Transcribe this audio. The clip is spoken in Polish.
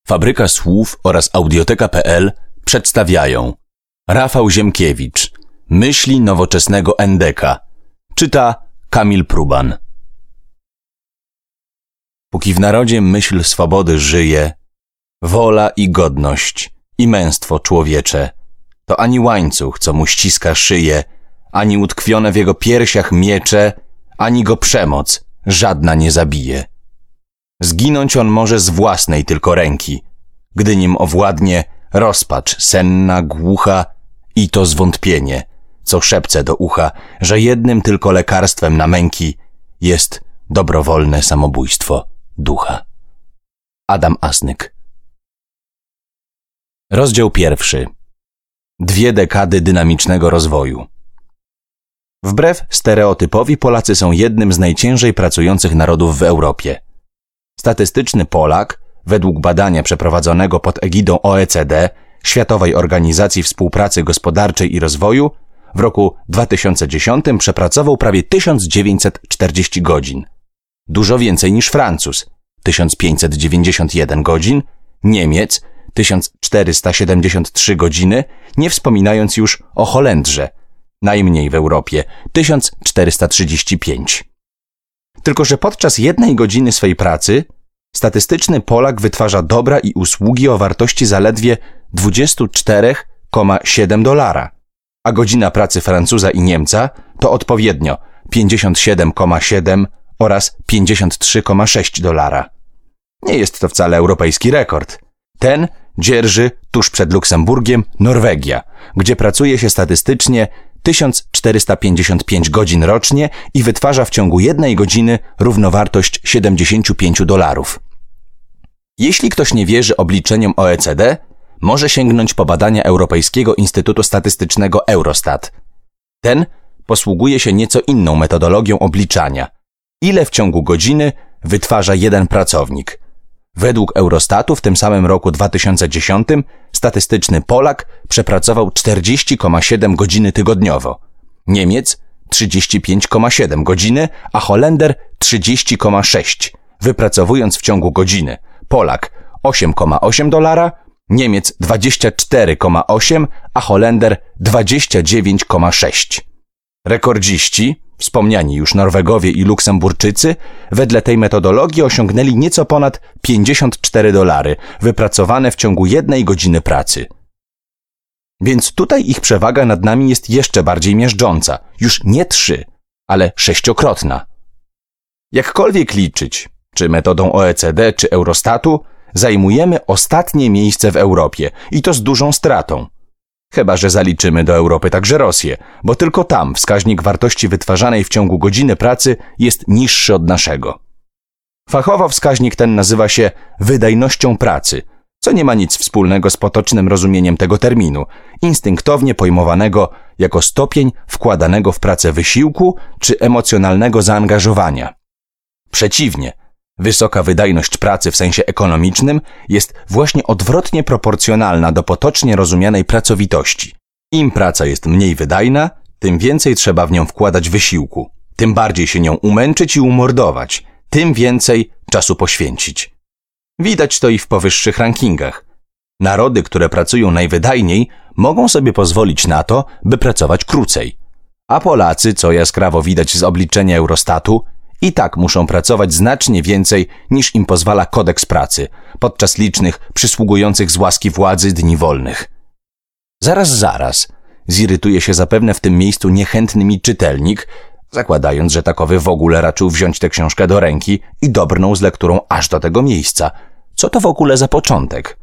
Fabryka Słów oraz Audioteka.pl przedstawiają Rafał Ziemkiewicz, Myśli nowoczesnego Endeka. Czyta Kamil Pruban. Póki w narodzie myśl swobody żyje, wola i godność i męstwo człowiecze, to ani łańcuch, co mu ściska szyję, ani utkwione w jego piersiach miecze, ani go przemoc żadna nie zabije. Zginąć on może z własnej tylko ręki, gdy nim owładnie rozpacz senna, głucha i to zwątpienie, co szepce do ucha, że jednym tylko lekarstwem na męki jest dobrowolne samobójstwo ducha. Adam Asnyk. Rozdział 1. 2 dekady dynamicznego rozwoju. Wbrew stereotypowi Polacy są jednym z najciężej pracujących narodów w Europie. Statystyczny Polak, według badania przeprowadzonego pod egidą OECD, Światowej Organizacji Współpracy Gospodarczej i Rozwoju, w roku 2010 przepracował prawie 1940 godzin. Dużo więcej niż Francuz, 1591 godzin, Niemiec, 1473 godziny, nie wspominając już o Holendrze, najmniej w Europie, 1435. Tylko że podczas 1 godziny swej pracy statystyczny Polak wytwarza dobra i usługi o wartości zaledwie $24,7, a godzina pracy Francuza i Niemca to odpowiednio 57,7 oraz $53,6. Nie jest to wcale europejski rekord. Ten dzierży tuż przed Luksemburgiem Norwegia, gdzie pracuje się statystycznie 1455 godzin rocznie i wytwarza w ciągu 1 godziny równowartość $75. Jeśli ktoś nie wierzy obliczeniom OECD, może sięgnąć po badania Europejskiego Instytutu Statystycznego Eurostat. Ten posługuje się nieco inną metodologią obliczania. Ile w ciągu godziny wytwarza jeden pracownik? Według Eurostatu w tym samym roku 2010 statystyczny Polak przepracował 40,7 godziny tygodniowo, Niemiec 35,7 godziny, a Holender 30,6, wypracowując w ciągu godziny Polak $8,8, Niemiec 24,8, a Holender 29,6. Rekordziści, wspomniani już Norwegowie i Luksemburczycy, wedle tej metodologii osiągnęli nieco ponad $54, wypracowane w ciągu 1 godziny pracy. Więc tutaj ich przewaga nad nami jest jeszcze bardziej miażdżąca, już nie 3, ale 6-krotna. Jakkolwiek liczyć, czy metodą OECD, czy Eurostatu, zajmujemy ostatnie miejsce w Europie i to z dużą stratą. Chyba że zaliczymy do Europy także Rosję, bo tylko tam wskaźnik wartości wytwarzanej w ciągu godziny pracy jest niższy od naszego. Fachowo wskaźnik ten nazywa się wydajnością pracy, co nie ma nic wspólnego z potocznym rozumieniem tego terminu, instynktownie pojmowanego jako stopień wkładanego w pracę wysiłku czy emocjonalnego zaangażowania. Przeciwnie, wysoka wydajność pracy w sensie ekonomicznym jest właśnie odwrotnie proporcjonalna do potocznie rozumianej pracowitości. Im praca jest mniej wydajna, tym więcej trzeba w nią wkładać wysiłku, tym bardziej się nią umęczyć i umordować, tym więcej czasu poświęcić. Widać to i w powyższych rankingach. Narody, które pracują najwydajniej, mogą sobie pozwolić na to, by pracować krócej. A Polacy, co jaskrawo widać z obliczenia Eurostatu, i tak muszą pracować znacznie więcej niż im pozwala kodeks pracy podczas licznych przysługujących z łaski władzy dni wolnych. Zaraz, zirytuje się zapewne w tym miejscu niechętny mi czytelnik, zakładając, że takowy w ogóle raczył wziąć tę książkę do ręki i dobrnął z lekturą aż do tego miejsca. Co to w ogóle za początek?